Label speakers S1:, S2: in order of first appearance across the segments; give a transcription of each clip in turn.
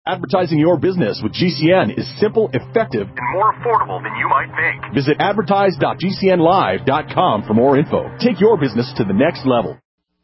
S1: Advertising your business with GCN is simple, effective, and more affordable than you might think. Visit advertise.gcnlive.com for more info. Take your business to the next level.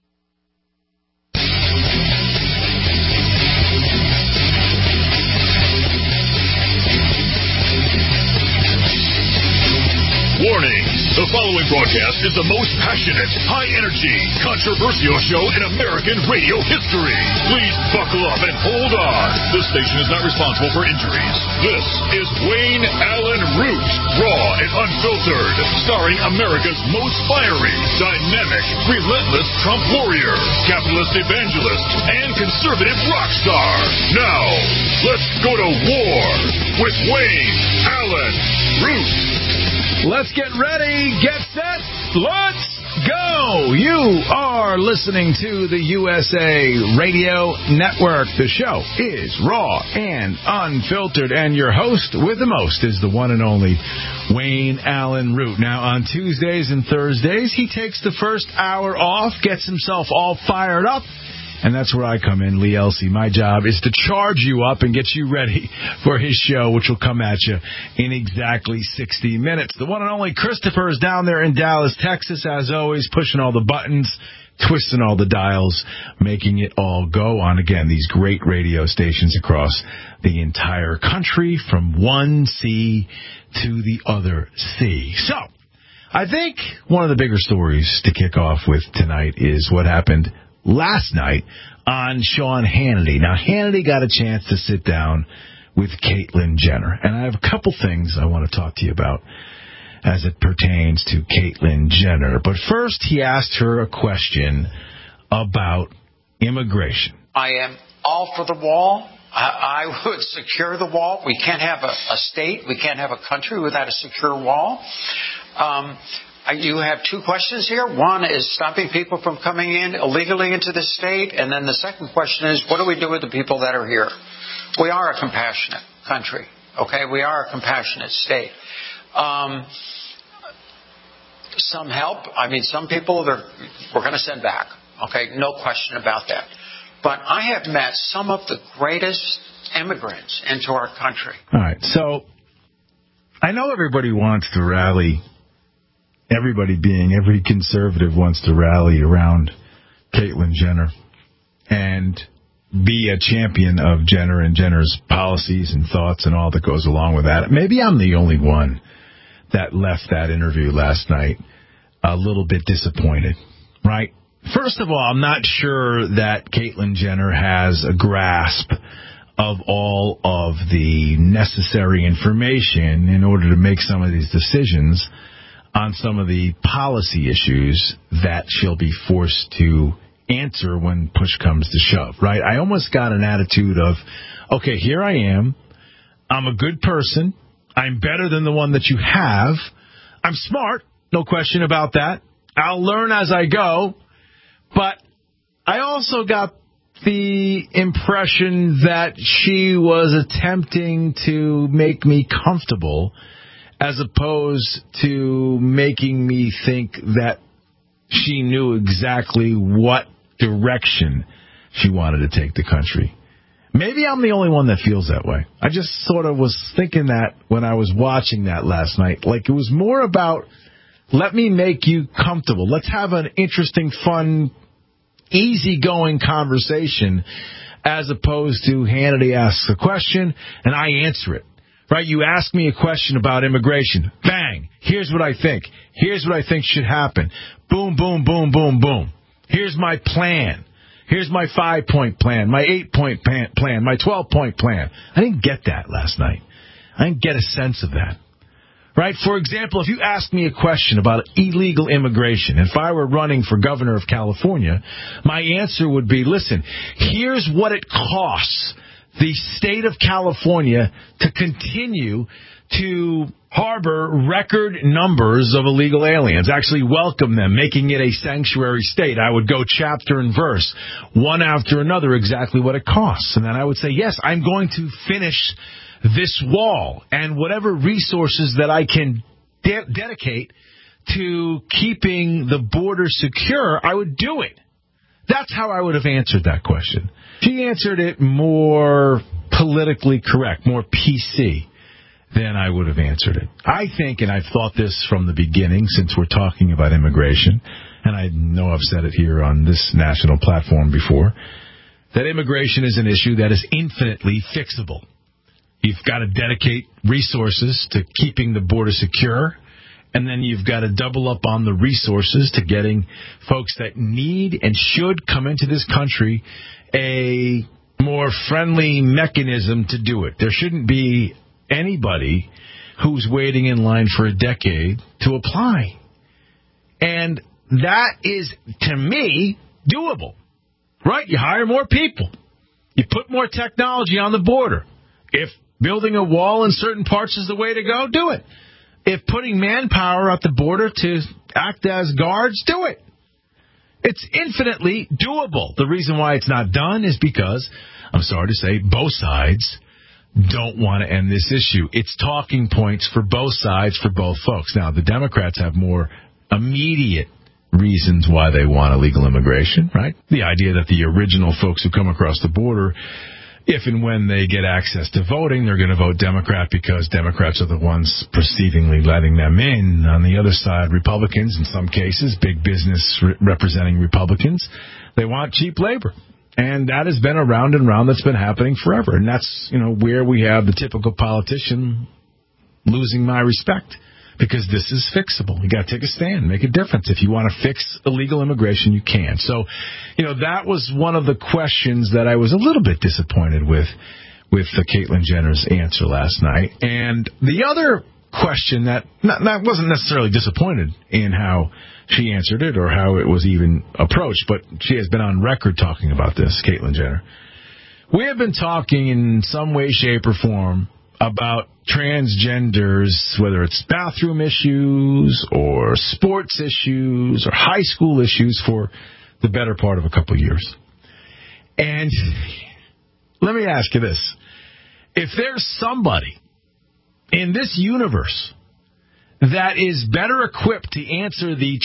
S2: Warning! The following broadcast is the most passionate, high-energy, controversial show in American radio history. Please buckle up and hold on. This station is not responsible for injuries. This is Wayne Allen Root, raw and unfiltered, starring America's most fiery, dynamic, relentless Trump warrior, capitalist evangelist, and conservative rock star. Now, let's go to war with Wayne Allen Root.
S3: Let's get ready, get set, let's go! You are listening to the USA Radio Network. The show is raw and unfiltered, and your host with the most is the one and only Wayne Allen Root. Now, on Tuesdays and Thursdays, he takes the first hour off, gets himself all fired up, and that's where I come in, Lee Elsey. My job is to charge you up and get you ready for his show, which will come at you in exactly 60 minutes. The one and only Christopher is down there in Dallas, Texas, as always, pushing all the buttons, twisting all the dials, making it all go on, again, these great radio stations across the entire country, from one sea to the other sea. So, I think one of the bigger stories to kick off with tonight is what happened last night on Sean Hannity. Now, Hannity got a chance to sit down with Caitlyn Jenner, and I have a couple things I want to talk to you about as it pertains to Caitlyn Jenner. But first, he asked her a question about immigration.
S4: I am all for the wall. I would secure the wall. We can't have a state. We can't have a country without a secure wall. You have two questions here. One is stopping people from coming in illegally into the state. And then the second question is, what do we do with the people that are here? We are a compassionate country, okay? We are a compassionate state. Some help. I mean, some people we're going to send back, okay? No question about that. But I have met some of the greatest immigrants into our country.
S3: All right. So I know everybody wants to rally. Every conservative wants to rally around Caitlyn Jenner and be a champion of Jenner and Jenner's policies and thoughts and all that goes along with that. Maybe I'm the only one that left that interview last night a little bit disappointed, right? First of all, I'm not sure that Caitlyn Jenner has a grasp of all of the necessary information in order to make some of these decisions on some of the policy issues that she'll be forced to answer when push comes to shove, right? I almost got an attitude of, okay, here I am. I'm a good person. I'm better than the one that you have. I'm smart, no question about that. I'll learn as I go. But I also got the impression that she was attempting to make me comfortable as opposed to making me think that she knew exactly what direction she wanted to take the country. Maybe I'm the only one that feels that way. I just sort of was thinking that when I was watching that last night. Like, it was more about, let me make you comfortable. Let's have an interesting, fun, easygoing conversation, as opposed to Hannity asks a question and I answer it. Right, you ask me a question about immigration. Bang. Here's what I think. Here's what I think should happen. Boom, boom, boom, boom, boom. Here's my plan. Here's my 5-point plan, my 8-point plan, my 12-point plan. I didn't get that last night. I didn't get a sense of that. Right? For example, if you asked me a question about illegal immigration, if I were running for governor of California, my answer would be, listen, here's what it costs the state of California to continue to harbor record numbers of illegal aliens, actually welcome them, making it a sanctuary state. I would go chapter and verse, one after another, exactly what it costs. And then I would say, yes, I'm going to finish this wall, and whatever resources that I can dedicate to keeping the border secure, I would do it. That's how I would have answered that question. She answered it more politically correct, more PC, then I would have answered it. I think, and I've thought this from the beginning since we're talking about immigration, and I know I've said it here on this national platform before, that immigration is an issue that is infinitely fixable. You've got to dedicate resources to keeping the border secure, and then you've got to double up on the resources to getting folks that need and should come into this country a more friendly mechanism to do it. There shouldn't be anybody who's waiting in line for a decade to apply. And that is, to me, doable. Right? You hire more people. You put more technology on the border. If building a wall in certain parts is the way to go, do it. If putting manpower at the border to act as guards, do it. It's infinitely doable. The reason why it's not done is because, I'm sorry to say, both sides don't want to end this issue. It's talking points for both sides, for both folks. Now, the Democrats have more immediate reasons why they want illegal immigration, right? The idea that the original folks who come across the border, if and when they get access to voting, they're going to vote Democrat because Democrats are the ones perceivingly letting them in. On the other side, Republicans, in some cases, big business representing Republicans, they want cheap labor. And that has been a round and round that's been happening forever. And that's, where we have the typical politician losing my respect. Because this is fixable. You got to take a stand, make a difference. If you want to fix illegal immigration, you can. So, that was one of the questions that I was a little bit disappointed with Caitlyn Jenner's answer last night. And the other question that wasn't necessarily disappointed in how she answered it or how it was even approached, but she has been on record talking about this, Caitlyn Jenner. We have been talking in some way, shape, or form about transgenders, whether it's bathroom issues or sports issues or high school issues for the better part of a couple of years. And let me ask you this. If there's somebody in this universe that is better equipped to answer the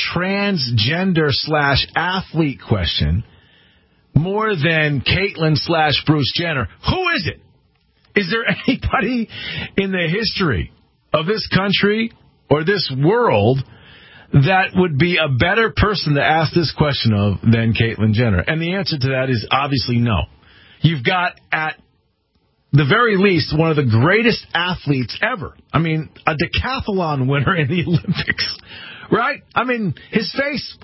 S3: transgender/athlete question more than Caitlyn/Bruce Jenner, who is it? Is there anybody in the history of this country or this world that would be a better person to ask this question of than Caitlyn Jenner? And the answer to that is obviously no. You've got, at the very least, one of the greatest athletes ever. I mean, a decathlon winner in the Olympics, right? I mean, his face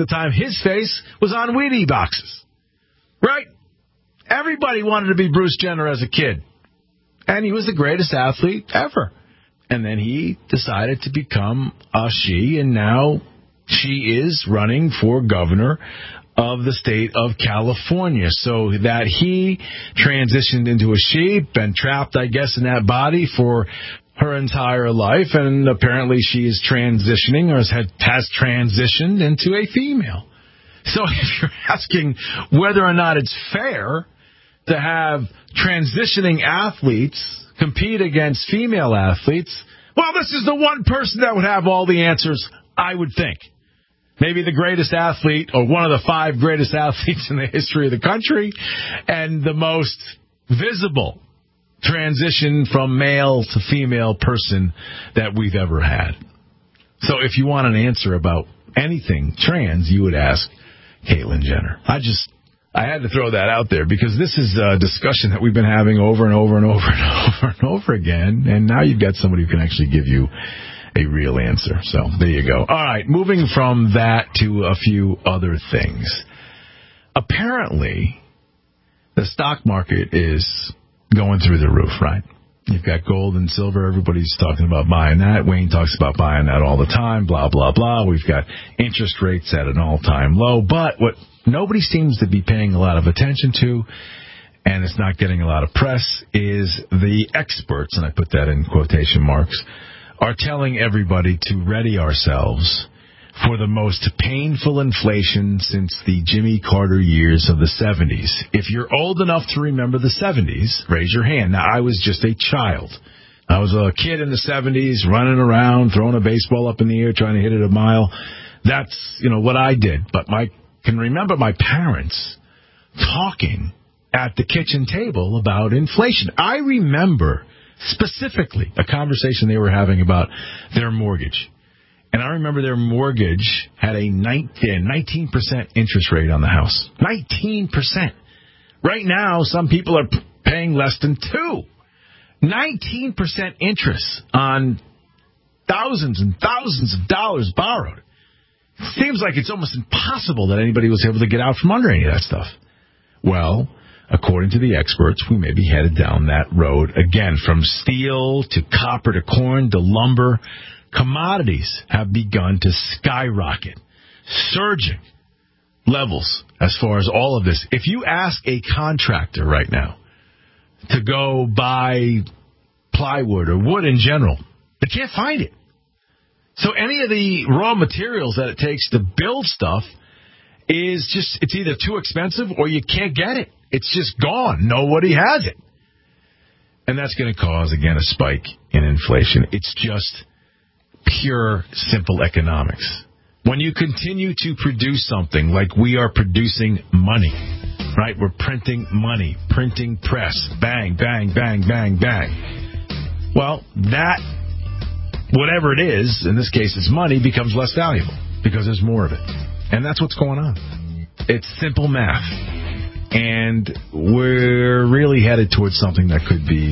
S3: was on Wheatie boxes, right? Everybody wanted to be Bruce Jenner as a kid. And he was the greatest athlete ever. And then he decided to become a she, and now she is running for governor of the state of California. So that he transitioned into a she, been trapped, I guess, in that body for her entire life, and apparently she is transitioning or has transitioned into a female. So if you're asking whether or not it's fair to have transitioning athletes compete against female athletes, well, this is the one person that would have all the answers, I would think. Maybe the greatest athlete, or one of the 5 greatest athletes in the history of the country, and the most visible transition from male to female person that we've ever had. So if you want an answer about anything trans, you would ask Caitlyn Jenner. I had to throw that out there because this is a discussion that we've been having over and over and over and over and over again, and now you've got somebody who can actually give you a real answer. So there you go. All right, moving from that to a few other things. Apparently, the stock market is going through the roof, right? You've got gold and silver. Everybody's talking about buying that. Wayne talks about buying that all the time, blah, blah, blah. We've got interest rates at an all-time low. But what nobody seems to be paying a lot of attention to, and it's not getting a lot of press, is the experts, and I put that in quotation marks, are telling everybody to ready ourselves for the most painful inflation since the Jimmy Carter years of the 70s. If you're old enough to remember the 70s, raise your hand. Now, I was just a child. I was a kid in the 70s, running around, throwing a baseball up in the air, trying to hit it a mile. That's, what I did. But I can remember my parents talking at the kitchen table about inflation. I remember specifically a conversation they were having about their mortgage. And I remember their mortgage had a 19% interest rate on the house. 19%. Right now, some people are paying less than 2%. 19% interest on thousands and thousands of dollars borrowed. Seems like it's almost impossible that anybody was able to get out from under any of that stuff. Well, according to the experts, we may be headed down that road again, from steel to copper to corn to lumber. Commodities have begun to skyrocket, surging levels as far as all of this. If you ask a contractor right now to go buy plywood or wood in general, they can't find it. So any of the raw materials that it takes to build stuff is just, it's either too expensive or you can't get it. It's just gone. Nobody has it. And that's going to cause, again, a spike in inflation. It's just pure, simple economics. When you continue to produce something like we are producing money, right? We're printing money, printing press, bang, bang, bang, bang, bang. Well, that, whatever it is, in this case it's money, becomes less valuable because there's more of it. And that's what's going on. It's simple math. And we're really headed towards something that could be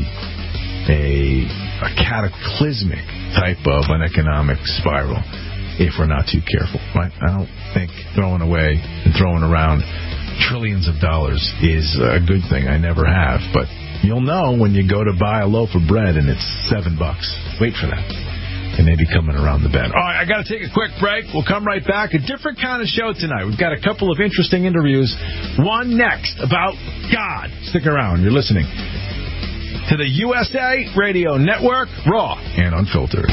S3: a cataclysmic type of an economic spiral if we're not too careful. Right? I don't think throwing away and throwing around trillions of dollars is a good thing. I never have. But you'll know when you go to buy a loaf of bread and it's $7. Wait for that. They may be coming around the bend. All right, I got to take a quick break. We'll come right back. A different kind of show tonight. We've got a couple of interesting interviews. One next about God. Stick around. You're listening to the USA Radio Network, raw and unfiltered.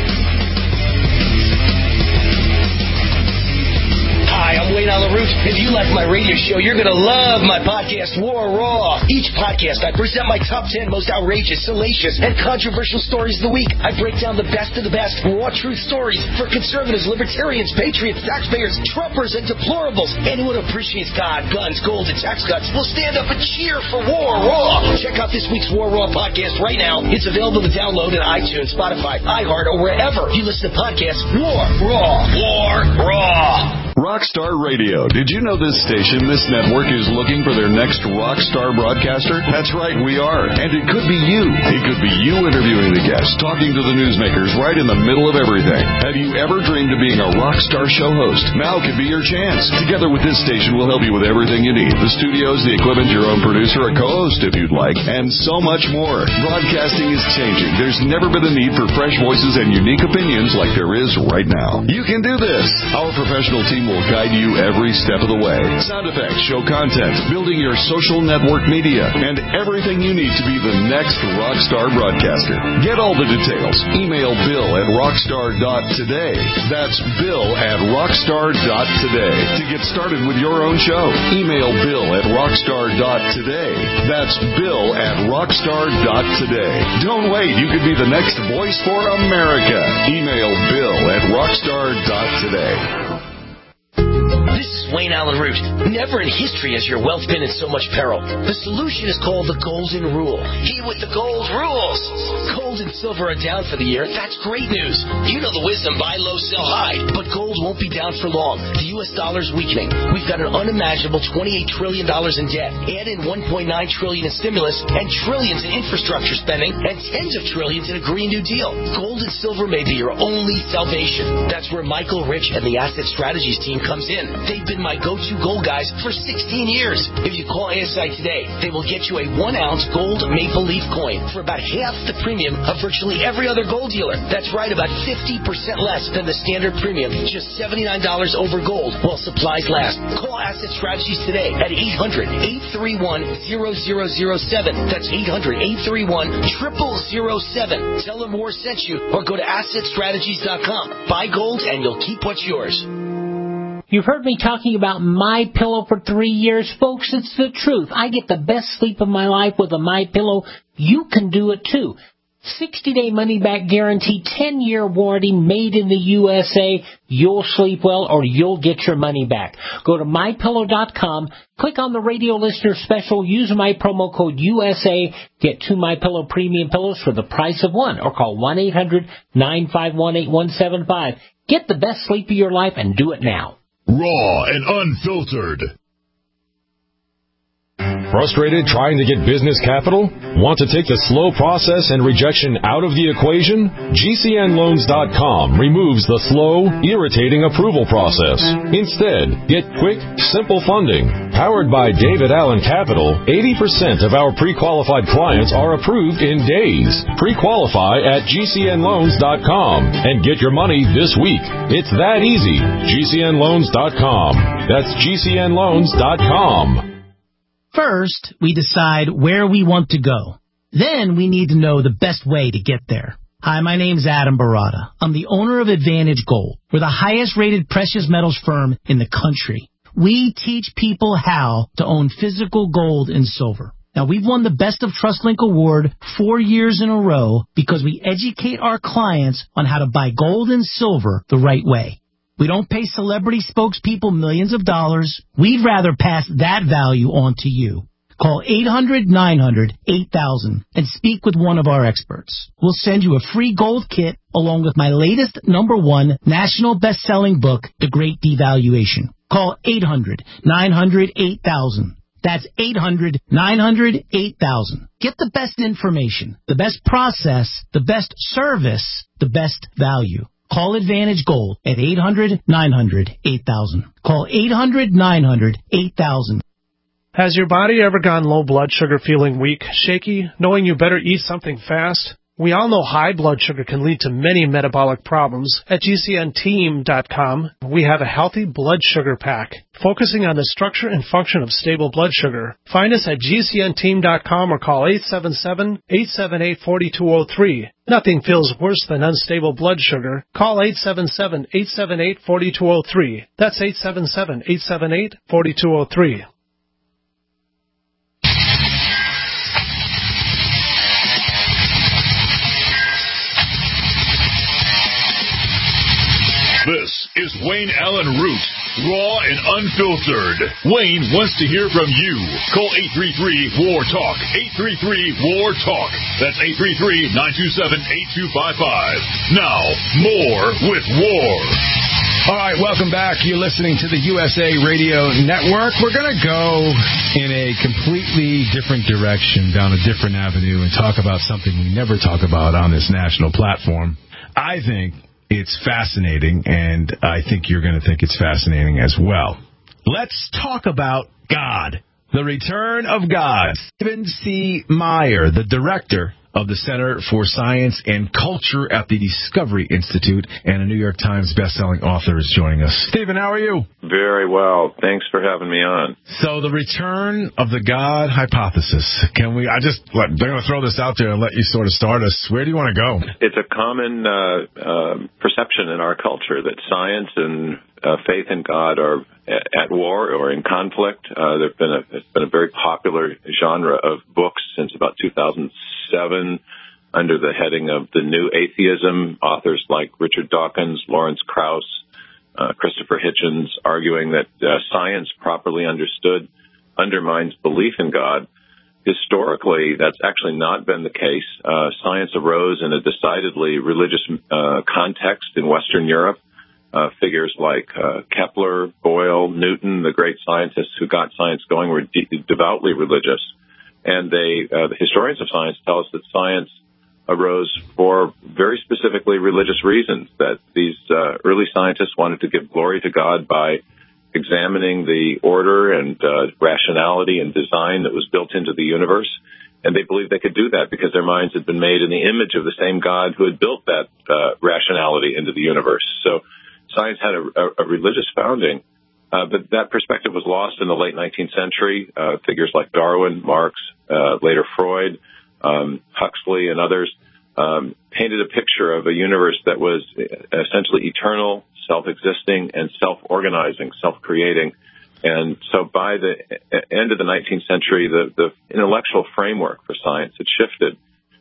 S5: Hi, I'm Wayne Allyn Root. If you like my radio show, you're going to love my podcast, War Raw. Each podcast, I present my top 10 most outrageous, salacious, and controversial stories of the week. I break down the best of the best raw truth stories for conservatives, libertarians, patriots, taxpayers, Trumpers, and deplorables. Anyone who appreciates God, guns, gold, and tax cuts will stand up and cheer for War Raw. Check out this week's War Raw podcast right now. It's available to download in iTunes, Spotify, iHeart, or wherever you listen to podcasts. War Raw. War Raw.
S6: Rockstar Radio. Did you know this station, this network, is looking for their next rockstar broadcaster? That's right, we are. And it could be you. It could be you interviewing the guests, talking to the newsmakers right in the middle of everything. Have you ever dreamed of being a rockstar show host? Now could be your chance. Together with this station, we'll help you with everything you need. The studios, the equipment, your own producer, a co-host if you'd like, and so much more. Broadcasting is changing. There's never been a need for fresh voices and unique opinions like there is right now. You can do this. Our professional team will guide you every step of the way. Sound effects, show content, building your social network media, and everything you need to be the next rockstar broadcaster. Get all the details. Email bill@rockstar.today. That's bill@rockstar.today. To get started with your own show, email bill@rockstar.today. That's bill@rockstar.today. Don't wait. You could be the next voice for America. Email bill@rockstar.today.
S5: This is Wayne Allyn Root. Never in history has your wealth been in so much peril. The solution is called the Golden Rule. He with the gold rules. Gold and silver are down for the year. That's great news. You know the wisdom, buy low, sell high. But gold won't be down for long. The U.S. dollar's weakening. We've got an unimaginable $28 trillion in debt. Add in $1.9 trillion in stimulus and trillions in infrastructure spending and tens of trillions in a Green New Deal. Gold and silver may be your only salvation. That's where Michael Rich and the Asset Strategies team comes in. They've been my go-to gold guys for 16 years. If you call ASI today, they will get you a 1-ounce gold maple leaf coin for about half the premium of virtually every other gold dealer. That's right, about 50% less than the standard premium. Just $79 over gold while supplies last. Call Asset Strategies today at 800-831-0007. That's 800-831-0007. Tell them War sent you or go to AssetStrategies.com. Buy gold and you'll keep what's yours.
S7: You've heard me talking about MyPillow for 3 years, folks. It's the truth. I get the best sleep of my life with a MyPillow. You can do it too. 60-day money-back guarantee, 10-year warranty, made in the USA. You'll sleep well or you'll get your money back. Go to MyPillow.com, click on the radio listener special, use my promo code USA, get 2 MyPillow premium pillows for the price of one, or call 1-800-951-8175. Get the best sleep of your life and do it now.
S2: Raw and unfiltered.
S8: Frustrated trying to get business capital? Want to take the slow process and rejection out of the equation? GCNLoans.com removes the slow, irritating approval process. Instead, get quick, simple funding. Powered by David Allen Capital, 80% of our pre-qualified clients are approved in days. Pre-qualify at GCNLoans.com and get your money this week. It's that easy. GCNLoans.com. That's GCNLoans.com.
S9: First, we decide where we want to go. Then we need to know the best way to get there. Hi, my name's Adam Barada. I'm the owner of Advantage Gold. We're the highest rated precious metals firm in the country. We teach people how to own physical gold and silver. Now, we've won the Best of TrustLink Award 4 years in a row because we educate our clients on how to buy gold and silver the right way. We don't pay celebrity spokespeople millions of dollars. We'd rather pass that value on to you. Call 800-900-8000 and speak with one of our experts. We'll send you a free gold kit along with my latest #1 national best-selling book, The Great Devaluation. Call 800-900-8000. That's 800-900-8000. Get the best information, the best process, the best service, the best value. Call Advantage Gold at 800-900-8000. Call 800-900-8000.
S10: Has your body ever gone low blood sugar, feeling weak, shaky, knowing you better eat something fast? We all know high blood sugar can lead to many metabolic problems. At GCNteam.com, we have a healthy blood sugar pack, focusing on the structure and function of stable blood sugar. Find us at GCNteam.com or call 877-878-4203. Nothing feels worse than unstable blood sugar. Call 877-878-4203. That's 877-878-4203.
S2: This is Wayne Allen Root, raw and unfiltered. Wayne wants to hear from you. Call 833-WAR-TALK, 833-WAR-TALK. That's 833-927-8255. Now, more with War.
S3: All right, welcome back. You're listening to the USA Radio Network. We're going to go in a completely different direction, down a different avenue, and talk about something we never talk about on this national platform. I think it's fascinating, and I think you're going to think it's fascinating as well. Let's talk about God, the return of God. Stephen C. Meyer, the director of the Center for Science and Culture at the Discovery Institute and a New York Times bestselling author, is joining us. Stephen, how are you?
S11: Very well. Thanks for having me on.
S3: So the return of the God hypothesis. Can we, they're going to throw this out there and let you sort of start us. Where do you want to go?
S11: It's a common perception in our culture that science and faith in God are at war or in conflict. It's been a very popular genre of books since about 2007 under the heading of the New Atheism. Authors like Richard Dawkins, Lawrence Krauss, Christopher Hitchens, arguing that science properly understood undermines belief in God. Historically, that's actually not been the case. Science arose in a decidedly religious context in Western Europe. Figures like Kepler, Boyle, Newton, the great scientists who got science going, were devoutly religious. And the historians of science tell us that science arose for very specifically religious reasons, that these early scientists wanted to give glory to God by examining the order and rationality and design that was built into the universe. And they believed they could do that because their minds had been made in the image of the same God who had built that rationality into the universe. So science had a religious founding, but that perspective was lost in the late 19th century. Figures like Darwin, Marx, later Freud, Huxley, and others painted a picture of a universe that was essentially eternal, self-existing, and self-organizing, self-creating. And so by the end of the 19th century, the intellectual framework for science had shifted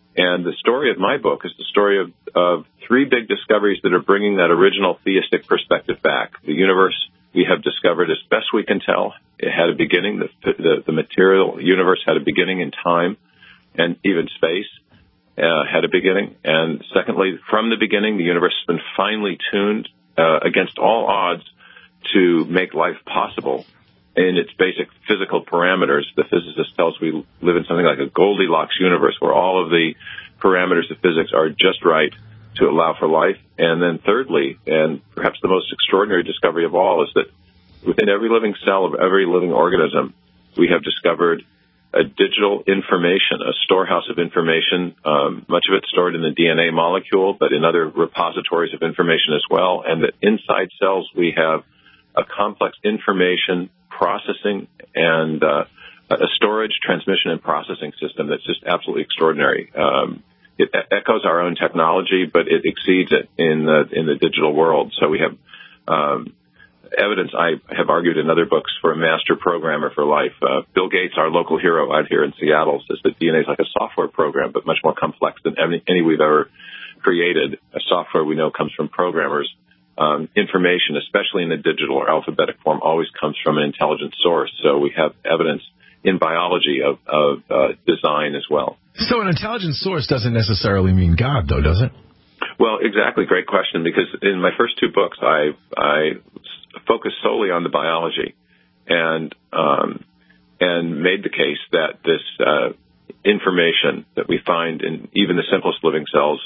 S11: And the story of my book is the story of three big discoveries that are bringing that original theistic perspective back. The universe we have discovered, as best we can tell, it had a beginning. The material universe had a beginning in time, and even space had a beginning. And secondly, from the beginning, the universe has been finely tuned against all odds to make life possible in its basic physical parameters. The physicist tells we live in something like a Goldilocks universe where all of the parameters of physics are just right to allow for life. And then thirdly, and perhaps the most extraordinary discovery of all, is that within every living cell of every living organism, we have discovered a digital information, a storehouse of information, much of it stored in the DNA molecule, but in other repositories of information as well. And that inside cells we have a complex information processing and a storage, transmission, and processing system that's just absolutely extraordinary. It echoes our own technology, but it exceeds it in the digital world. So we have evidence, I have argued in other books, for a master programmer for life. Bill Gates, our local hero out here in Seattle, says that DNA is like a software program, but much more complex than any we've ever created. A software we know comes from programmers. Information, especially in the digital or alphabetic form, always comes from an intelligent source. So we have evidence in biology of design as well.
S3: So an intelligent source doesn't necessarily mean God, though, does it?
S11: Well, exactly. Great question, because in my first two books, I focused solely on the biology and made the case that this information that we find in even the simplest living cells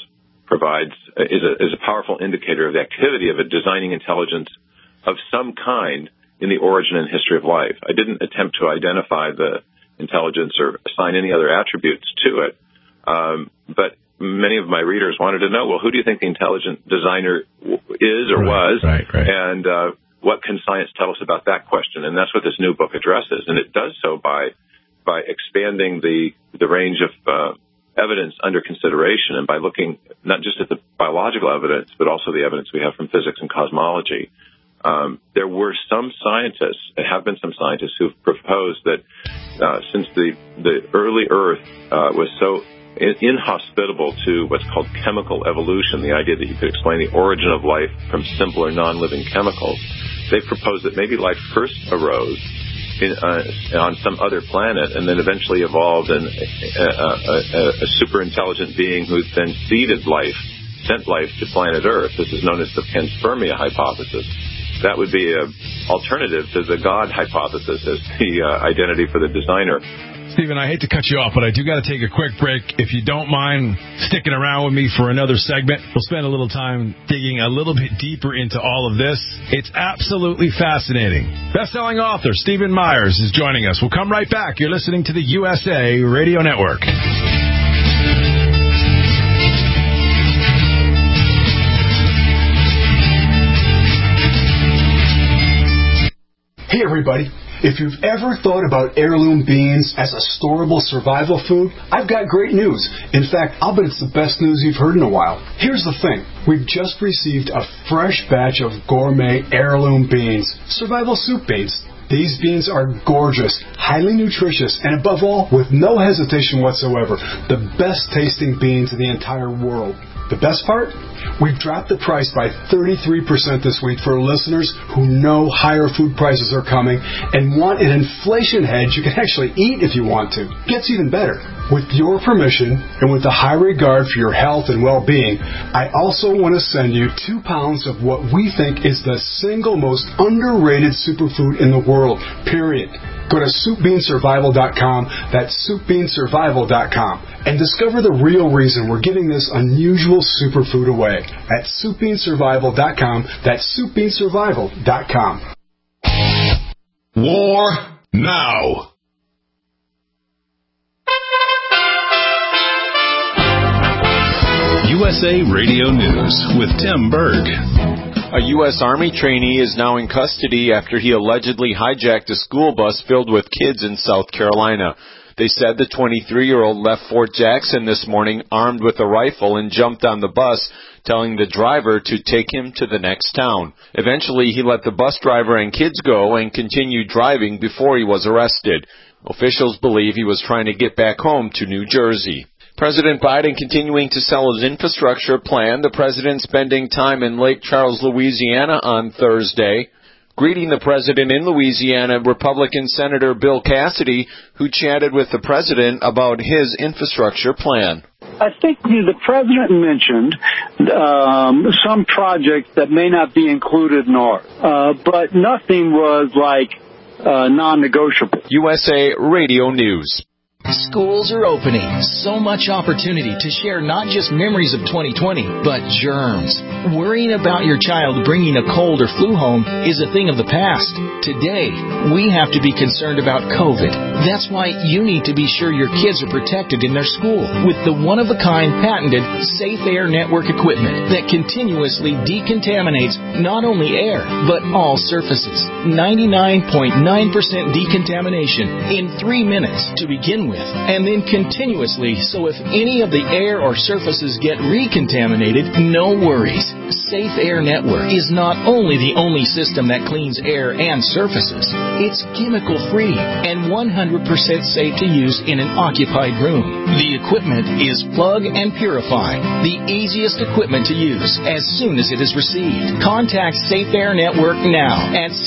S11: is a powerful indicator of the activity of a designing intelligence of some kind in the origin and history of life. I didn't attempt to identify the intelligence or assign any other attributes to it, but many of my readers wanted to know, well, who do you think the intelligent designer is or was?
S3: Right.
S11: And what can science tell us about that question? And that's what this new book addresses. And it does so by expanding the range of evidence under consideration, and by looking not just at the biological evidence, but also the evidence we have from physics and cosmology. There were some scientists, there have been some scientists who've proposed that since the early Earth was so inhospitable to what's called chemical evolution, the idea that you could explain the origin of life from simpler non-living chemicals, they've proposed that maybe life first arose on some other planet and then eventually evolved in a super intelligent being who then sent life to planet Earth. This is known as the panspermia hypothesis. That would be an alternative to the God hypothesis as the identity for the designer.
S3: Stephen, I hate to cut you off, but I do got to take a quick break. If you don't mind sticking around with me for another segment, we'll spend a little time digging a little bit deeper into all of this. It's absolutely fascinating. Best-selling author Stephen Myers is joining us. We'll come right back. You're listening to the USA Radio Network.
S12: Hey, everybody. If you've ever thought about heirloom beans as a storable survival food, I've got great news. In fact, I'll bet it's the best news you've heard in a while. Here's the thing. We've just received a fresh batch of gourmet heirloom beans, survival soup beans. These beans are gorgeous, highly nutritious, and above all, with no hesitation whatsoever, the best tasting beans in the entire world. The best part? We've dropped the price by 33% this week for listeners who know higher food prices are coming and want an inflation hedge you can actually eat if you want to. Gets even better. With your permission and with a high regard for your health and well-being, I also want to send you 2 pounds of what we think is the single most underrated superfood in the world, period. Go to SoupBeanSurvival.com, that's SoupBeanSurvival.com, and discover the real reason we're giving this unusual superfood away at SoupBeanSurvival.com, that's SoupBeanSurvival.com.
S2: War now.
S13: USA Radio News with Tim Berg.
S14: A U.S. Army trainee is now in custody after he allegedly hijacked a school bus filled with kids in South Carolina. They said the 23-year-old left Fort Jackson this morning armed with a rifle and jumped on the bus, telling the driver to take him to the next town. Eventually, he let the bus driver and kids go and continued driving before he was arrested. Officials believe he was trying to get back home to New Jersey. President Biden continuing to sell his infrastructure plan. The president spending time in Lake Charles, Louisiana on Thursday. Greeting the president in Louisiana, Republican Senator Bill Cassidy, who chatted with the president about his infrastructure plan.
S15: I think the president mentioned some projects that may not be included in ours, but nothing was like non-negotiable.
S14: USA Radio News.
S16: Schools are opening. So much opportunity to share not just memories of 2020, but germs. Worrying about your child bringing a cold or flu home is a thing of the past. Today, we have to be concerned about COVID. That's why you need to be sure your kids are protected in their school with the one-of-a-kind patented Safe Air Network equipment that continuously decontaminates not only air, but all surfaces. 99.9% decontamination in 3 minutes to begin with, and then continuously, so if any of the air or surfaces get recontaminated, no worries. Safe Air Network is not only the only system that cleans air and surfaces, it's chemical-free and 100% safe to use in an occupied room. The equipment is plug and purify, the easiest equipment to use as soon as it is received. Contact Safe Air Network now at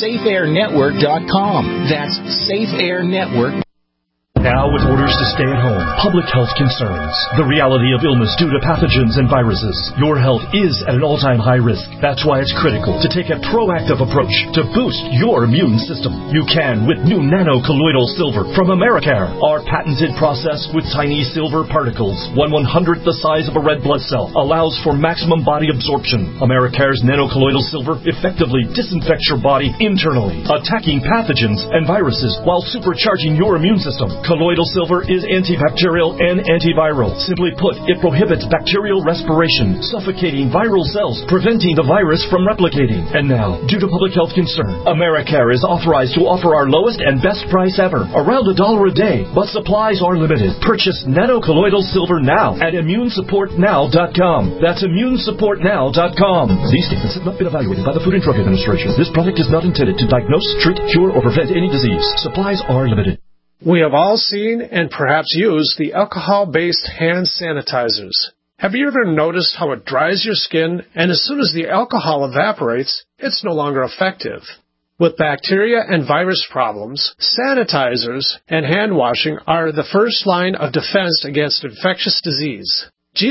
S16: safeairnetwork.com. That's Safe Air Network.
S17: Now, with orders to stay at home, public health concerns, the reality of illness due to pathogens and viruses, your health is at an all-time high risk. That's why it's critical to take a proactive approach to boost your immune system. You can with new nano-colloidal silver from Americare. Our patented process with tiny silver particles, 1/100th the size of a red blood cell, allows for maximum body absorption. Americare's nano-colloidal silver effectively disinfects your body internally, attacking pathogens and viruses while supercharging your immune system. Colloidal silver is antibacterial and antiviral. Simply put, it prohibits bacterial respiration, suffocating viral cells, preventing the virus from replicating. And now, due to public health concern, Americare is authorized to offer our lowest and best price ever, around $1 a day, but supplies are limited. Purchase nano-colloidal silver now at immunesupportnow.com. That's immunesupportnow.com. These statements have not been evaluated by the Food and Drug Administration. This product is not intended to diagnose, treat, cure, or prevent any disease. Supplies are limited.
S10: We have all seen and perhaps used the alcohol-based hand sanitizers. Have you ever noticed how it dries your skin, and as soon as the alcohol evaporates, it's no longer effective? With bacteria and virus problems, sanitizers and hand washing are the first line of defense against infectious disease.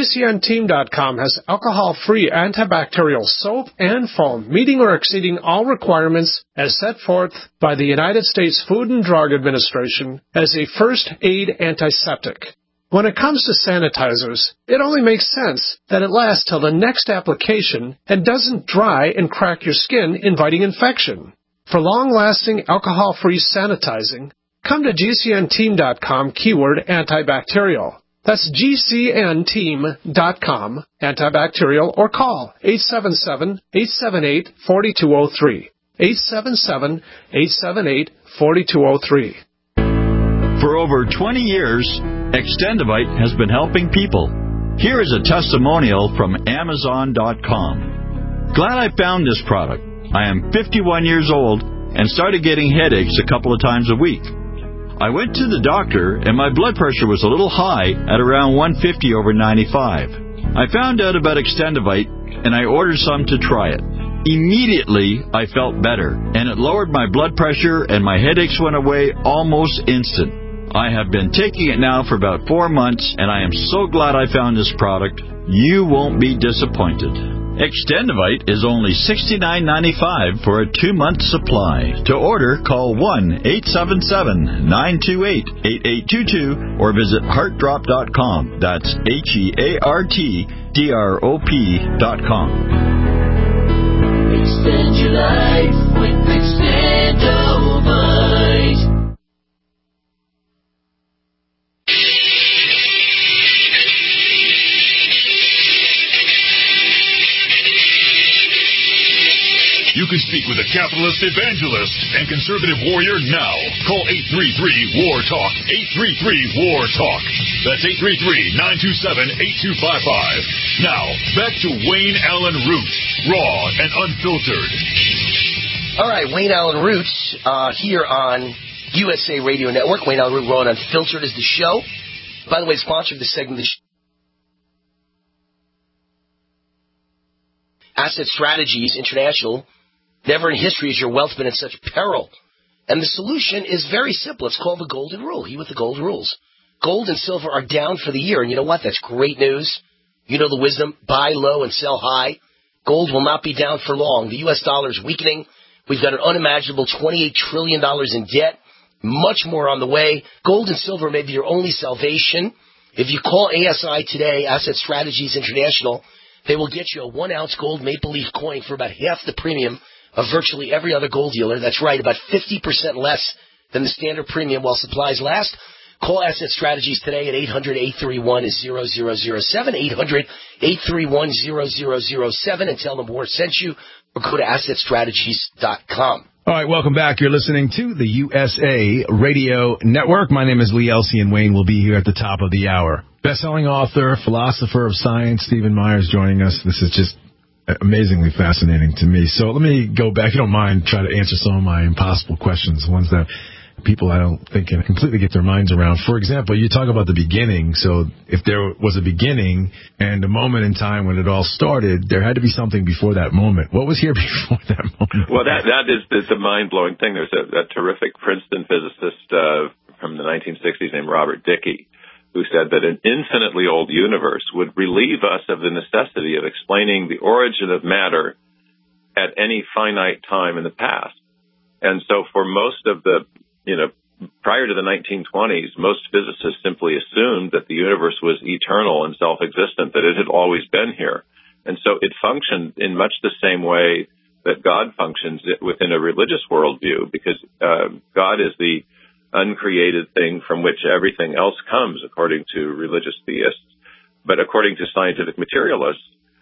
S10: GCNteam.com has alcohol-free antibacterial soap and foam, meeting or exceeding all requirements as set forth by the United States Food and Drug Administration as a first aid antiseptic. When it comes to sanitizers, it only makes sense that it lasts till the next application and doesn't dry and crack your skin, inviting infection. For long-lasting alcohol-free sanitizing, come to GCNteam.com keyword antibacterial. That's GCNteam.com, antibacterial, or call 877-878-4203. 877-878-4203.
S18: For over 20 years, Extendivite has been helping people. Here is a testimonial from Amazon.com. Glad I found this product. I am 51 years old and started getting headaches a couple of times a week. I went to the doctor, and my blood pressure was a little high at around 150/95. I found out about Extendivite, and I ordered some to try it. Immediately, I felt better, and it lowered my blood pressure, and my headaches went away almost instant. I have been taking it now for about 4 months, and I am so glad I found this product. You won't be disappointed. Extendivite is only $69.95 for a 2-month supply. To order, call 1-877-928-8822 or visit heartdrop.com. That's HEARTDROP.com.
S19: Extend your life with Extendivite.
S2: You can speak with a capitalist evangelist and conservative warrior now. Call 833-WAR-TALK. 833-WAR-TALK. That's 833-927-8255. Now, back to Wayne Allen Root, raw and unfiltered.
S5: All right, Wayne Allen Root here on USA Radio Network. Wayne Allen Root, raw and unfiltered is the show. By the way, sponsor of this segment of the show Asset Strategies International. Never in history has your wealth been in such peril. And the solution is very simple. It's called the Golden Rule. He with the Gold Rules. Gold and silver are down for the year. And you know what? That's great news. You know the wisdom. Buy low and sell high. Gold will not be down for long. The U.S. dollar is weakening. We've got an unimaginable $28 trillion in debt. Much more on the way. Gold and silver may be your only salvation. If you call ASI today, Asset Strategies International, they will get you a 1-ounce gold maple leaf coin for about half the premium of virtually every other gold dealer. That's right, about 50% less than the standard premium while supplies last. Call Asset Strategies today at 800-831-0007, 800-831-0007, and tell them War sent you, or go to AssetStrategies.com.
S3: All right, welcome back. You're listening to the USA Radio Network. My name is Lee Elsey, and Wayne will be here at the top of the hour. Best-selling author, philosopher of science, Stephen Myers joining us. This is just amazingly fascinating to me. So let me go back, if you don't mind, try to answer some of my impossible questions, ones that people I don't think can completely get their minds around. For example, you talk about the beginning. So if there was a beginning and a moment in time when it all started, there had to be something before that moment. What was here before that moment?
S11: Well, that is the mind-blowing thing. There's a terrific Princeton physicist from the 1960s named Robert Dicke, who said that an infinitely old universe would relieve us of the necessity of explaining the origin of matter at any finite time in the past. And so for most of the prior to the 1920s, most physicists simply assumed that the universe was eternal and self-existent, that it had always been here. And so it functioned in much the same way that God functions within a religious worldview, because God is the uncreated thing from which everything else comes, according to religious theists. But according to scientific materialists,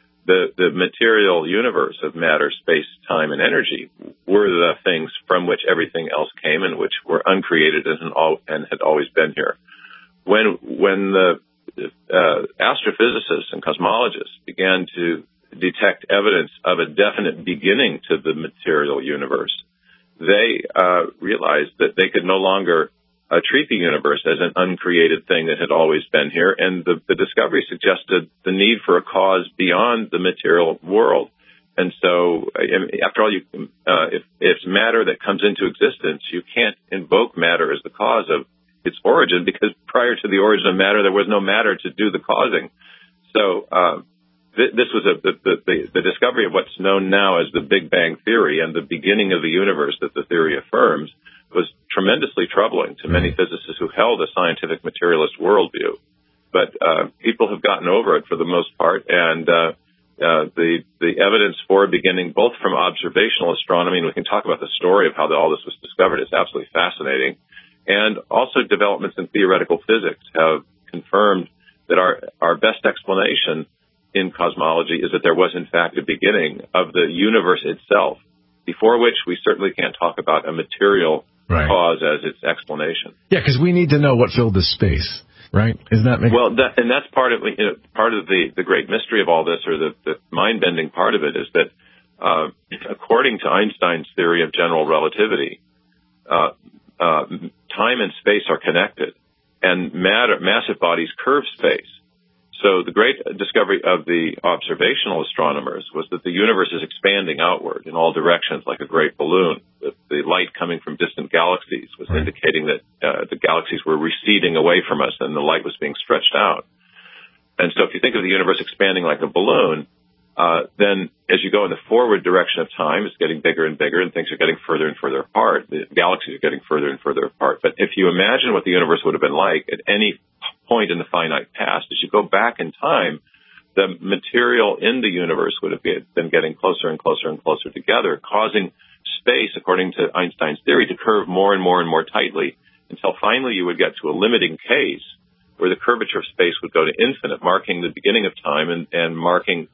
S11: the material universe of matter, space, time, and energy were the things from which everything else came and which were uncreated and had always been here. When the astrophysicists and cosmologists began to detect evidence of a definite beginning to the material universe, they realized that they could no longer treat the universe as an uncreated thing that had always been here, and the discovery suggested the need for a cause beyond the material world. And so, after all, if it's matter that comes into existence, you can't invoke matter as the cause of its origin, because prior to the origin of matter, there was no matter to do the causing. So, this was the discovery of what's known now as the Big Bang Theory and the beginning of the universe that the theory affirms was tremendously troubling to many physicists who held a scientific materialist worldview. But people have gotten over it for the most part, and the evidence for a beginning, both from observational astronomy, and we can talk about the story of how all this was discovered, is absolutely fascinating, and also developments in theoretical physics have confirmed that our best explanation in cosmology is that there was, in fact, a beginning of the universe itself, before which we certainly can't talk about a material cause as its explanation.
S3: Yeah, because we need to know what filled this space, right? Isn't that
S11: and that's part of the great mystery of all this, or the mind-bending part of it, is that according to Einstein's theory of general relativity, time and space are connected, and massive bodies curve space. So the great discovery of the observational astronomers was that the universe is expanding outward in all directions like a great balloon. The light coming from distant galaxies was indicating that the galaxies were receding away from us and the light was being stretched out. And so if you think of the universe expanding like a balloon, then as you go in the forward direction of time, it's getting bigger and bigger and things are getting further and further apart. The galaxies are getting further and further apart. But if you imagine what the universe would have been like at any point in the finite past, as you go back in time, the material in the universe would have been getting closer and closer and closer together, causing space, according to Einstein's theory, to curve more and more and more tightly, until finally you would get to a limiting case where the curvature of space would go to infinite, marking the beginning of time and marking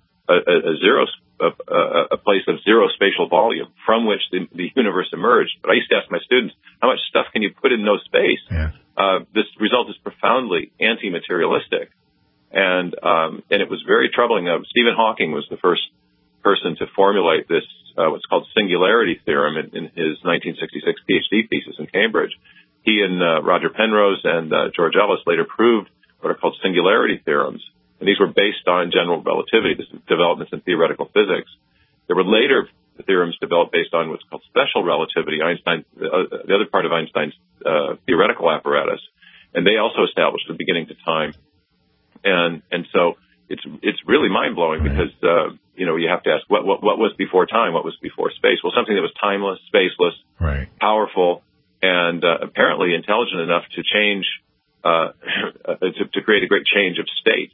S11: a place of zero spatial volume from which the universe emerged. But I used to ask my students, how much stuff can you put in no space? Yeah. This result is profoundly anti-materialistic, and it was very troubling. Stephen Hawking was the first person to formulate this, what's called singularity theorem, in his 1966 PhD thesis in Cambridge. He and Roger Penrose and George Ellis later proved what are called singularity theorems, and these were based on general relativity, developments in theoretical physics. There were later theorems developed based on what's called special relativity, the other part of Einstein's theoretical apparatus, and they also established a beginning to time. And so it's really mind blowing because you have to ask what was before time, what was before space. Well, something that was timeless, spaceless, powerful, and apparently intelligent enough to change, to create a great change of state.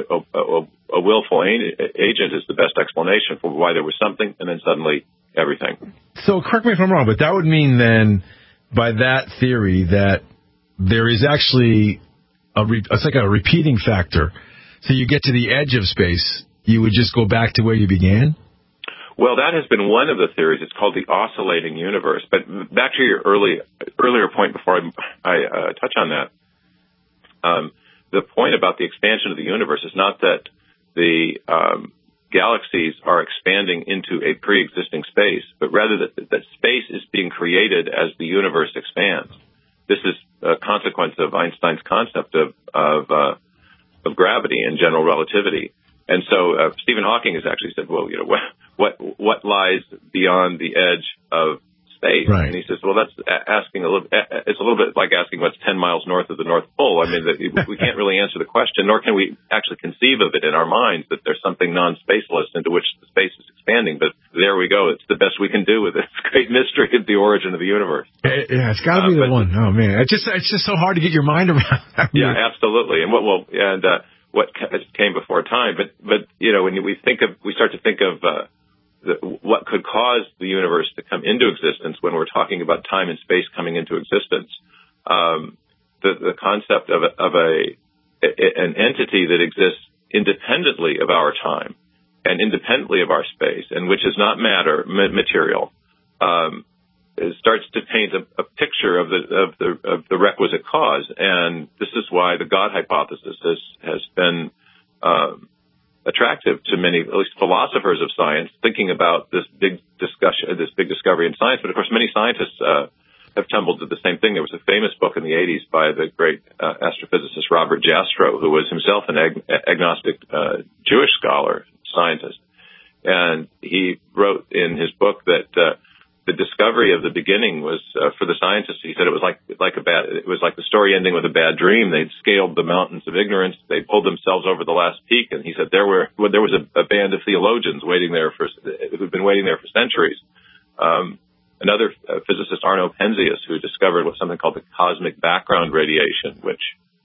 S11: A willful agent is the best explanation for why there was something and then suddenly everything.
S3: So correct me if I'm wrong, but that would mean then, by that theory, that there is actually it's like a repeating factor. So you get to the edge of space, you would just go back to where you began?
S11: Well, that has been one of the theories. It's called the oscillating universe. But back to your earlier point before I touch on that, the point about the expansion of the universe is not that the galaxies are expanding into a pre-existing space, but rather that space is being created as the universe expands. This is a consequence of Einstein's concept of gravity and general relativity. And so Stephen Hawking has actually said, well, what lies beyond the edge of space? Right. And he says, well, that's asking it's a little bit like asking what's 10 miles north of the North Pole. I mean, we can't really answer the question, nor can we actually conceive of it in our minds that there's something non-spaceless into which the space is expanding. But there we go. It's the best we can do with this great mystery of the origin of the universe.
S3: Yeah, it's got to be the one. Oh man, it's just so hard to get your mind around.
S11: Yeah, absolutely. And what came before time, but when we start to think of what could cause the universe to come into existence when we're talking about time and space coming into existence, the concept of an entity that exists independently of our time and independently of our space, and which is not material, starts to paint a picture of the requisite cause. And this is why the God hypothesis has been attractive to many, at least philosophers of science, thinking about this big discussion, this big discovery in science. But of course, many scientists have tumbled to the same thing. There was a famous book in the 80s by the great astrophysicist Robert Jastrow, who was himself an agnostic Jewish scholar, scientist. And he wrote in his book that the discovery of the beginning was, for the scientists, he said it was like the story ending with a bad dream. They'd scaled the mountains of ignorance. They pulled themselves over the last peak. And he said there was a band of theologians who'd been waiting there for centuries. Another physicist, Arno Penzias, who discovered something called the cosmic background radiation, which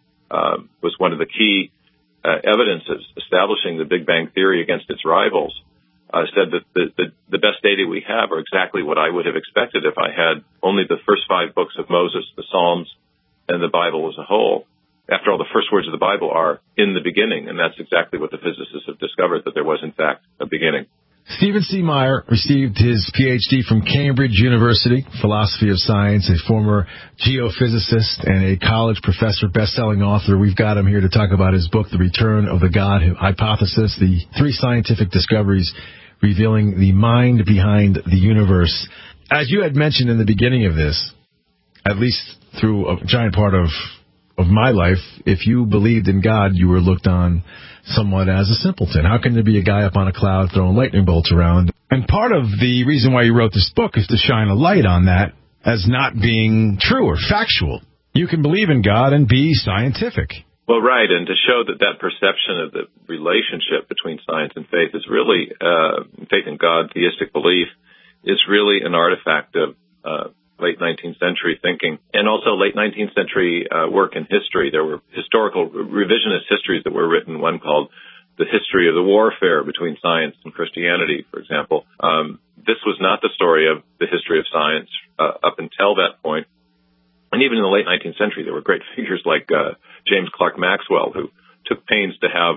S11: was one of the key evidences establishing the Big Bang Theory against its rivals, said that the best data we have are exactly what I would have expected if I had only the first 5 books of Moses, the Psalms, and the Bible as a whole. After all, the first words of the Bible are in the beginning, and that's exactly what the physicists have discovered, that there was, in fact, a beginning.
S3: Stephen C. Meyer received his Ph.D. from Cambridge University, philosophy of science, a former geophysicist and a college professor, best-selling author. We've got him here to talk about his book, The Return of the God Hypothesis, the 3 scientific discoveries revealing the mind behind the universe. As you had mentioned in the beginning of this, at least through a giant part of my life, if you believed in God, you were looked on somewhat as a simpleton. How can there be a guy up on a cloud throwing lightning bolts around? And part of the reason why you wrote this book is to shine a light on that as not being true or factual. You can believe in God and be scientific.
S11: Well, right, and to show that perception of the relationship between science and faith is really, faith in God, theistic belief, is really an artifact of late 19th century thinking, and also late 19th century work in history. There were historical revisionist histories that were written, one called The History of the Warfare Between Science and Christianity, for example. This was not the story of the history of science up until that point. And even in the late 19th century, there were great figures like James Clerk Maxwell, who took pains to have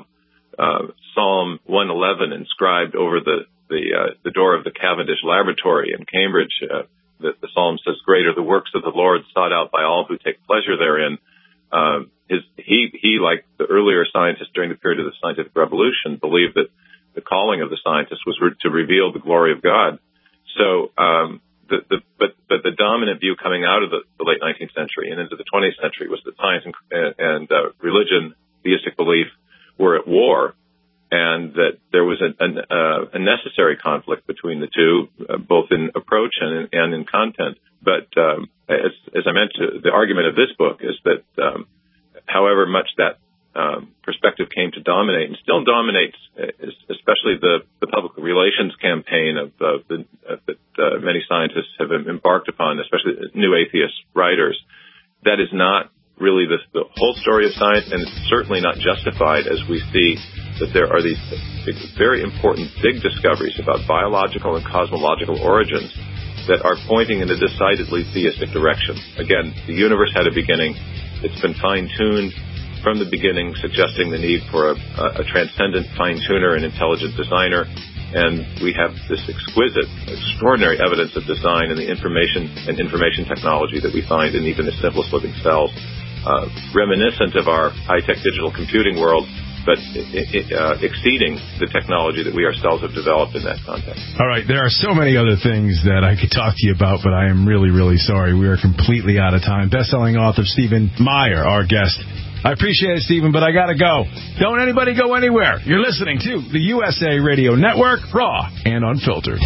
S11: Psalm 111 inscribed over the door of the Cavendish Laboratory in Cambridge. The psalm says, "Great are the works of the Lord, sought out by all who take pleasure therein." He, like the earlier scientists during the period of the scientific revolution, believed that the calling of the scientists was to reveal the glory of God. So, but the dominant view coming out of the late 19th century and into the 20th century was that science and religion, theistic belief, were at war. and that there was a necessary conflict between the two, both in approach and in content. But as I mentioned, the argument of this book is that however much that perspective came to dominate and still dominates, especially the public relations campaign that many scientists have embarked upon, especially new atheist writers, that is not really the whole story of science, and it's certainly not justified as we see that there are these very important big discoveries about biological and cosmological origins that are pointing in a decidedly theistic direction. Again, the universe had a beginning. It's been fine-tuned from the beginning, suggesting the need for a transcendent fine-tuner and intelligent designer. And we have this exquisite, extraordinary evidence of design in the information technology that we find in even the simplest living cells, reminiscent of our high-tech digital computing world, but exceeding the technology that we ourselves have developed in that context.
S3: All right, there are so many other things that I could talk to you about, but I am really, really sorry. We are completely out of time. Best-selling author Stephen Meyer, our guest. I appreciate it, Stephen, but I got to go. Don't anybody go anywhere. You're listening to the USA Radio Network, raw and unfiltered.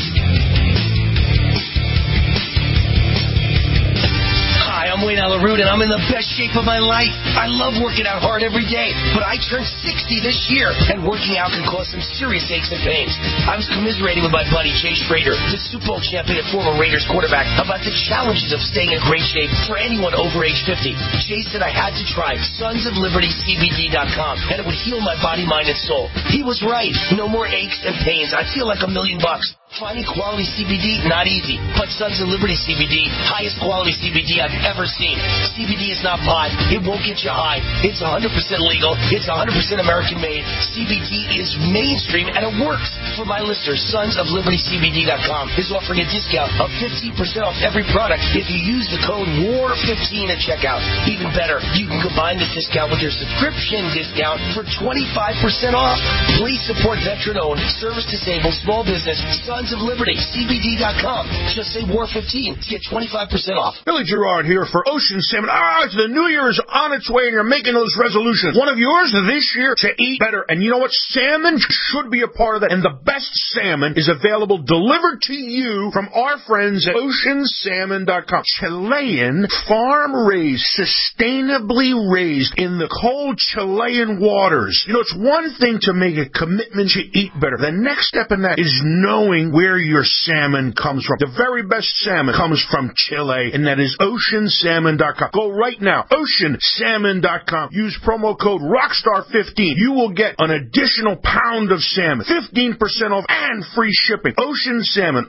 S5: I'm Wayne Allyn Root, and I'm in the best shape of my life. I love working out hard every day, but I turned 60 this year, and working out can cause some serious aches and pains. I was commiserating with my buddy Jay Schrader, the Super Bowl champion and former Raiders quarterback, about the challenges of staying in great shape for anyone over age 50. Jay said I had to try sonsoflibertycbd.com, and it would heal my body, mind, and soul. He was right. No more aches and pains. I feel like $1 million. Finding quality CBD, not easy. But Sons of Liberty CBD, highest quality CBD I've ever seen. CBD is not pot. It won't get you high. It's 100% legal. It's 100% American made. CBD is mainstream and it works. For my listeners, sonsoflibertycbd.com is offering a discount of 15% off every product if you use the code WAR15 at checkout. Even better, you can combine the discount with your subscription discount for 25% off. Please support veteran-owned, service-disabled, small business, sonsoflibertycbd.com. Just say WAR15 to get 25% off.
S20: Billy Gerard here for Ocean Salmon. The New Year is on its way and you're making those resolutions. One of yours this year to eat better. And you know what? Salmon should be a part of that. And the best salmon is available delivered to you from our friends at oceansalmon.com. Chilean, farm-raised, sustainably raised in the cold Chilean waters. You know, it's one thing to make a commitment to eat better. The next step in that is knowing where your salmon comes from. The very best salmon comes from Chile, and that is oceansalmon.com. Go right now, oceansalmon.com. Use promo code ROCKSTAR15. You will get an additional pound of salmon, 15% off, and free shipping. Ocean Salmon,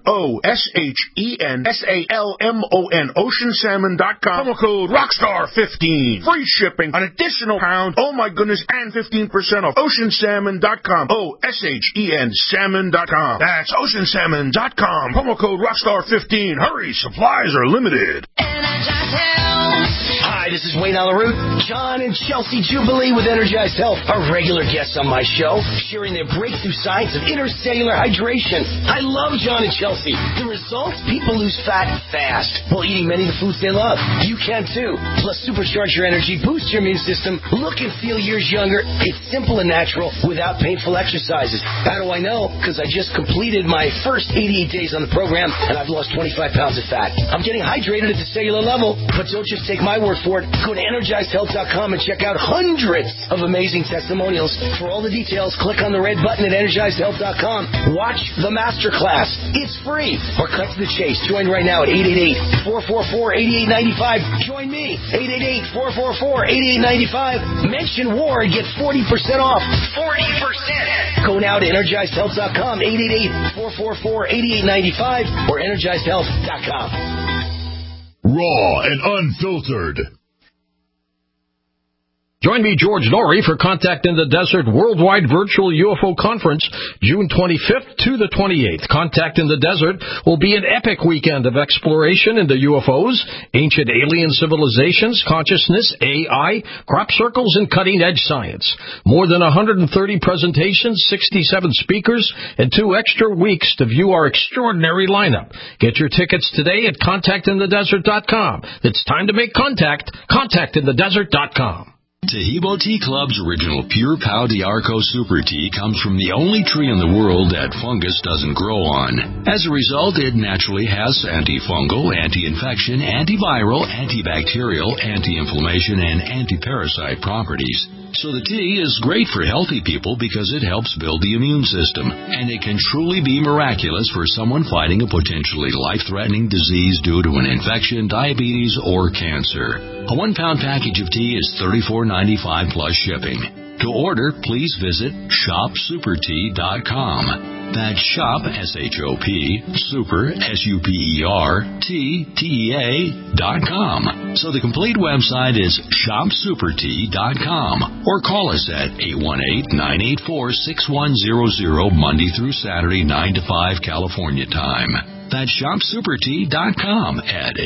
S20: OSHENSALMON, oceansalmon.com. Promo code ROCKSTAR15. Free shipping, an additional pound, oh my goodness, and 15% off. oceansalmon.com, OSHENSalmon.com. That's oceansalmon.com. Promo code ROCKSTAR15. Hurry, supplies are limited.
S5: Hi, this is Wayne Allyn Root. John and Chelsea Jubilee with Energized Health are regular guests on my show, sharing their breakthrough science of intercellular hydration. I love John and Chelsea. The results? People lose fat fast while eating many of the foods they love. You can too. Plus, supercharge your energy, boost your immune system, look and feel years younger. It's simple and natural without painful exercises. How do I know? Because I just completed my first 88 days on the program, and I've lost 25 pounds of fat. I'm getting hydrated at the cellular level, but don't just take my word for it. Go to EnergizedHealth.com and check out hundreds of amazing testimonials. For all the details, click on the red button at EnergizedHealth.com. Watch the masterclass. It's free. Or cut to the chase. Join right now at 888-444-8895. Join me, 888-444-8895. Mention WAR and get 40% off. 40%! Go now to EnergizedHealth.com, 888-444-8895 or EnergizedHealth.com.
S2: Raw and unfiltered.
S21: Join me, George Norrie, for Contact in the Desert Worldwide Virtual UFO Conference, June 25th to the 28th. Contact in the Desert will be an epic weekend of exploration into UFOs, ancient alien civilizations, consciousness, AI, crop circles, and cutting-edge science. More than 130 presentations, 67 speakers, and 2 extra weeks to view our extraordinary lineup. Get your tickets today at contactinthedesert.com. It's time to make contact. Contactinthedesert.com.
S1: Tahibo Tea Club's original Pure Pau d'Arco Super Tea comes from the only tree in the world that fungus doesn't grow on. As a result, it naturally has antifungal, anti-infection, antiviral, antibacterial, anti-inflammation, and anti-parasite properties. So the tea is great for healthy people because it helps build the immune system, and it can truly be miraculous for someone fighting a potentially life-threatening disease due to an infection, diabetes, or cancer. A 1-pound package of tea is $34.95 plus shipping. To order, please visit shopsupertea.com. That's shop, S-H-O-P, super, S-U-P-E-R-T-T-E-A.com. So the complete website is shopsupertea.com, or call us at 818-984-6100 Monday through Saturday, 9 to 5 California time. That's shopsupertea.com at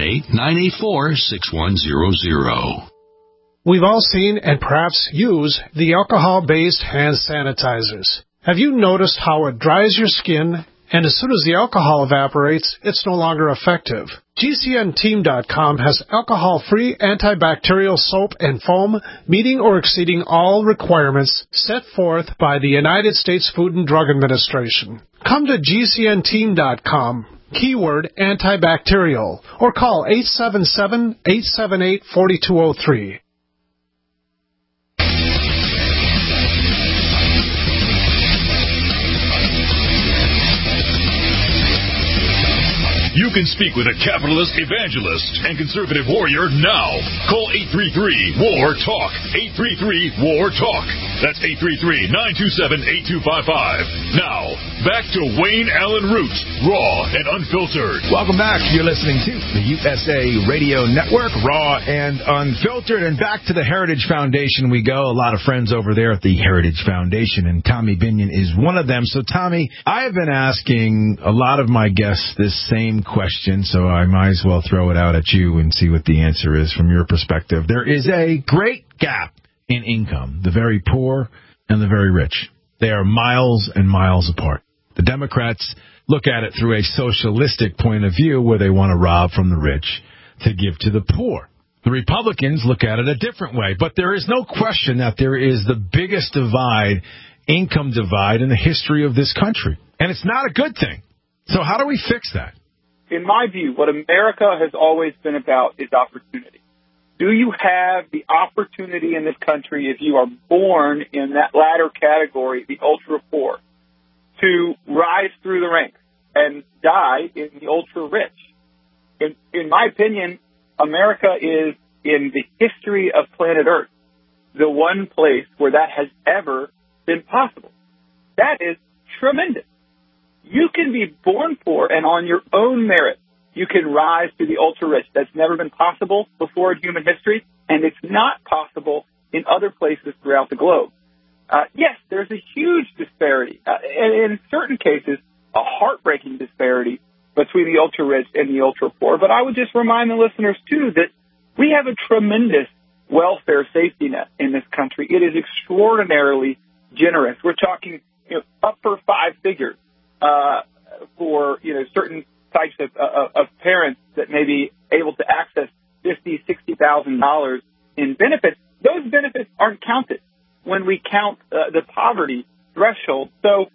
S1: 818-984-6100.
S10: We've all seen and perhaps use the alcohol-based hand sanitizers. Have you noticed how it dries your skin, and as soon as the alcohol evaporates, it's no longer effective? GCNteam.com has alcohol-free antibacterial soap and foam meeting or exceeding all requirements set forth by the United States Food and Drug Administration. Come to GCNteam.com, keyword antibacterial, or call 877-878-4203.
S2: You can speak with a capitalist evangelist and conservative warrior now. Call 833-WAR-TALK. 833-WAR-TALK. That's 833-927-8255. Now, back to Wayne Allen Root, raw and unfiltered.
S3: Welcome back. You're listening to the USA Radio Network, raw and unfiltered. And back to the Heritage Foundation we go. A lot of friends over there at the Heritage Foundation, and Tommy Binion is one of them. So, Tommy, I have been asking a lot of my guests this same question, so I might as well throw it out at you and see what the answer is from your perspective. There is a great gap in income, the very poor and the very rich. They are miles and miles apart. The Democrats look at it through a socialistic point of view where they want to rob from the rich to give to the poor. The Republicans look at it a different way, but there is no question that there is the biggest divide, income divide, in the history of this country. And it's not a good thing. So how do we fix that?
S22: In my view, what America has always been about is opportunity. Do you have the opportunity in this country, if you are born in that latter category, the ultra-poor, to rise through the ranks and die in the ultra-rich? In my opinion, America is, in the history of planet Earth, the one place where that has ever been possible. That is tremendous. You can be born poor, and on your own merit, you can rise to the ultra-rich. That's never been possible before in human history, and it's not possible in other places throughout the globe. Yes, there's a huge disparity, and in certain cases, a heartbreaking disparity between the ultra-rich and the ultra-poor. But I would just remind the listeners, too, that we have a tremendous welfare safety net in this country. It is extraordinarily generous. We're talking upper five figures. For certain types of parents that may be able to access $50,000, $60,000 in benefits, those benefits aren't counted when we count the poverty threshold. So,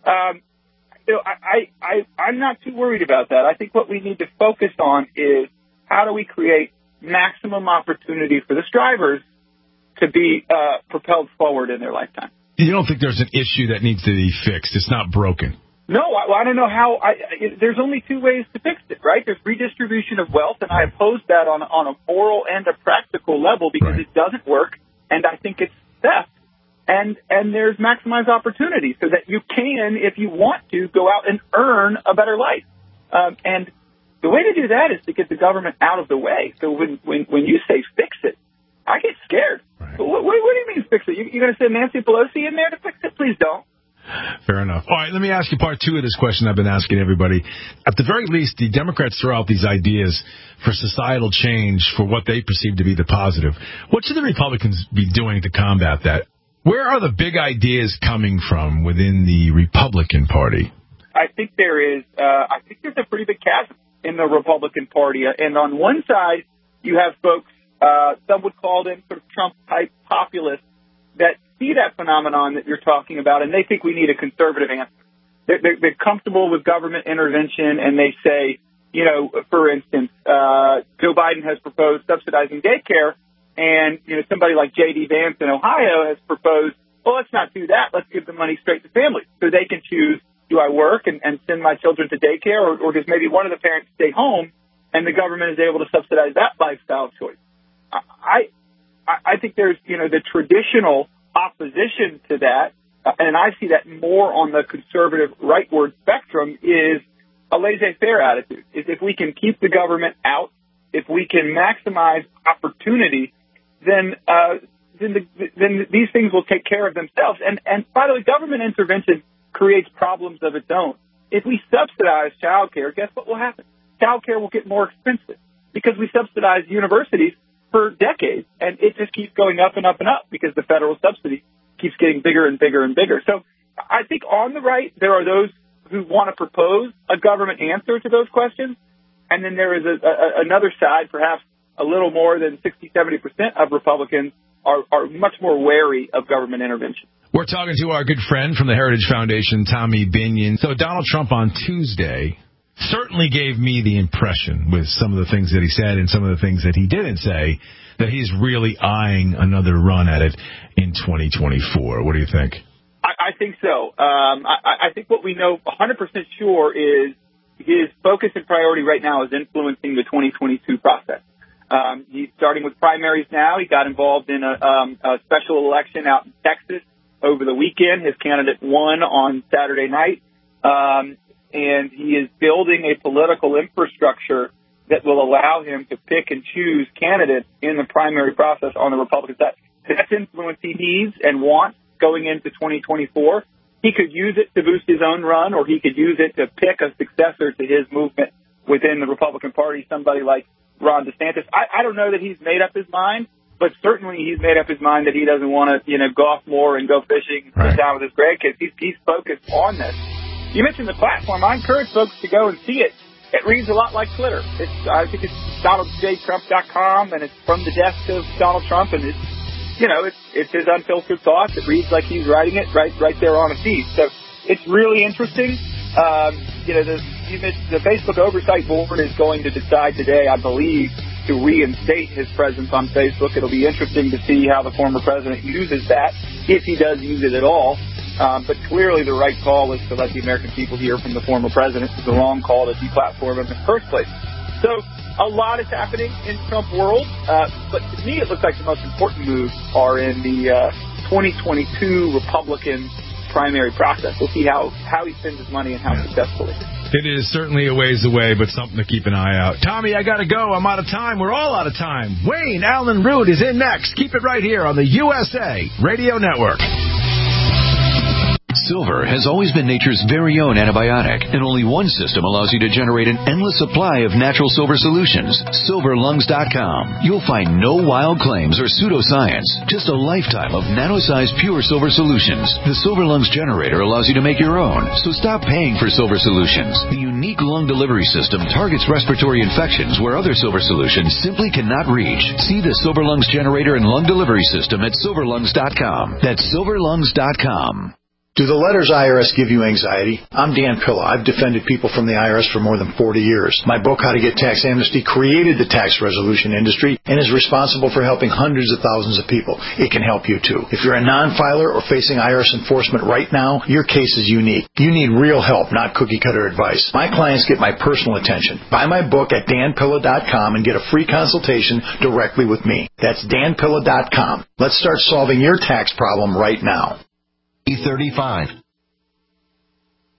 S22: I'm not too worried about that. I think what we need to focus on is how do we create maximum opportunity for the strivers to be propelled forward in their lifetime.
S3: You don't think there's an issue that needs to be fixed? It's not broken.
S22: No, I don't know how. There's only two ways to fix it, right? There's redistribution of wealth, and I oppose that on a moral and a practical level because it doesn't work, and I think it's theft. And there's maximized opportunity so that you can, if you want to, go out and earn a better life. And the way to do that is to get the government out of the way. So when you say fix it, I get scared. Right. What do you mean fix it? You're going to send Nancy Pelosi in there to fix it? Please don't.
S3: Fair enough. All right, let me ask you part two of this question I've been asking everybody. At the very least, the Democrats throw out these ideas for societal change for what they perceive to be the positive. What should the Republicans be doing to combat that? Where are the big ideas coming from within the Republican Party?
S22: I think there's a pretty big chasm in the Republican Party. And on one side, you have folks some would call them sort of Trump-type populists that see that phenomenon that you're talking about, and they think we need a conservative answer. They're comfortable with government intervention, and they say, you know, for instance, Joe Biden has proposed subsidizing daycare, and, you know, somebody like J.D. Vance in Ohio has proposed, well, let's not do that. Let's give the money straight to families so they can choose, do I work and send my children to daycare, or does maybe one of the parents stay home and the government is able to subsidize that lifestyle choice? I think there's, you know, the traditional opposition to that, and I see that more on the conservative rightward spectrum, is a laissez-faire attitude. Is if we can keep the government out, if we can maximize opportunity, then these things will take care of themselves. And by the way, government intervention creates problems of its own. If we subsidize child care, guess what will happen? Child care will get more expensive because we subsidize universities for decades, and it just keeps going up and up and up because the federal subsidy keeps getting bigger and bigger and bigger. So I think on the right, there are those who want to propose a government answer to those questions, and then there is another side, perhaps a little more than 60-70% of Republicans are much more wary of government intervention.
S3: We're talking to our good friend from the Heritage Foundation, Tommy Binion. So Donald Trump on Tuesday certainly gave me the impression, with some of the things that he said and some of the things that he didn't say, that he's really eyeing another run at it in 2024. What do you think?
S22: I think so. I think what we know 100% sure is his focus and priority right now is influencing the 2022 process. He's starting with primaries now. He got involved in a special election out in Texas over the weekend. His candidate won on Saturday night. And he is building a political infrastructure that will allow him to pick and choose candidates in the primary process on the Republican side. That's influence he needs and wants going into 2024. He could use it to boost his own run, or he could use it to pick a successor to his movement within the Republican Party, somebody like Ron DeSantis. I don't know that he's made up his mind, but certainly he's made up his mind that he doesn't want to, golf more and go fishing and sit down with his grandkids. He's focused on this. You mentioned the platform. I encourage folks to go and see it. It reads a lot like Twitter. I think it's DonaldJTrump.com, and it's from the desk of Donald Trump, and it's his unfiltered thoughts. It reads like he's writing it right there on a feed. So it's really interesting. The Facebook Oversight Board is going to decide today, I believe, to reinstate his presence on Facebook. It'll be interesting to see how the former president uses that, if he does use it at all. But clearly the right call was to let the American people hear from the former president. It was the wrong call to deplatform him in the first place. So a lot is happening in Trump world, but to me it looks like the most important moves are in the 2022 Republican primary process. We'll see how he spends his money and how successfully.
S3: It is certainly a ways away, but something to keep an eye out. Tommy, I got to go. I'm out of time. We're all out of time. Wayne Allen Root is in next. Keep it right here on the USA Radio Network.
S1: Silver has always been nature's very own antibiotic, and only one system allows you to generate an endless supply of natural silver solutions. SilverLungs.com. You'll find no wild claims or pseudoscience, just a lifetime of nano-sized pure silver solutions. The Silver Lungs generator allows you to make your own, so stop paying for silver solutions. The unique lung delivery system targets respiratory infections where other silver solutions simply cannot reach. See the Silver Lungs generator and lung delivery system at SilverLungs.com. That's SilverLungs.com.
S4: Do the letters IRS give you anxiety? I'm Dan Pilla. I've defended people from the IRS for more than 40 years. My book, How to Get Tax Amnesty, created the tax resolution industry and is responsible for helping hundreds of thousands of people. It can help you too. If you're a non-filer or facing IRS enforcement right now, your case is unique. You need real help, not cookie-cutter advice. My clients get my personal attention. Buy my book at danpilla.com and get a free consultation directly with me. That's danpilla.com. Let's start solving your tax problem right now.
S6: E35.